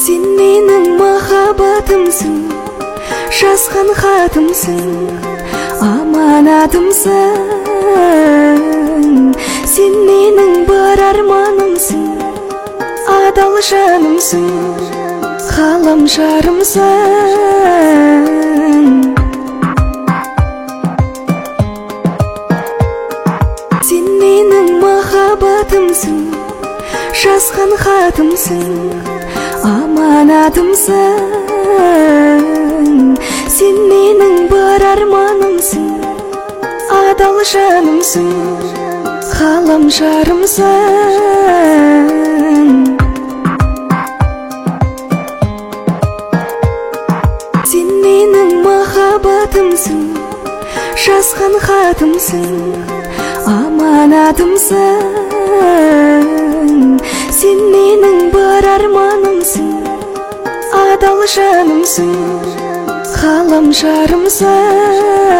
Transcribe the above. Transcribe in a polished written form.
Сен менің махаббатымсың, жазған хатымсың, аманатымсың. Сен менің бар арманымсың, адал жанымсың, ғаламшарымсың. Сен менің махаббатымсың, жазған хатымсың, аманатымсың. Сен менің бар арманымсың, адал жанымсың, ғаламшарымсың. Сен менің махаббатымсың, жазған хатымсың, аманатымсың. Сен менің бар арманымсың, адал жанымсың, ғаламшарымсың.